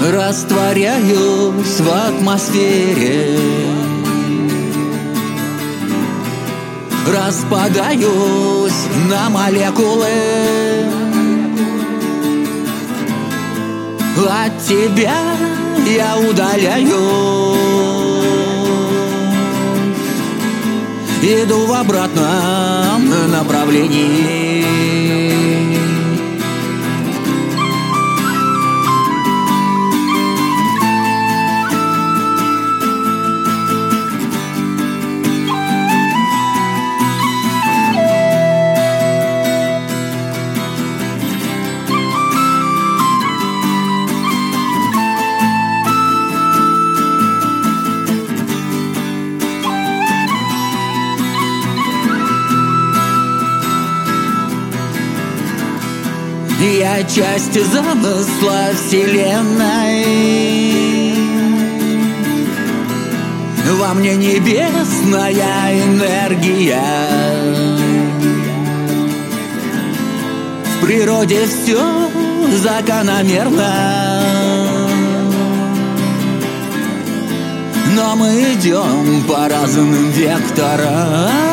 Растворяюсь в атмосфере, распадаюсь на молекулы. От тебя я удаляюсь, иду в обратном направлении. Я часть замысла вселенной, во мне небесная энергия. В природе все закономерно, но мы идем по разным векторам.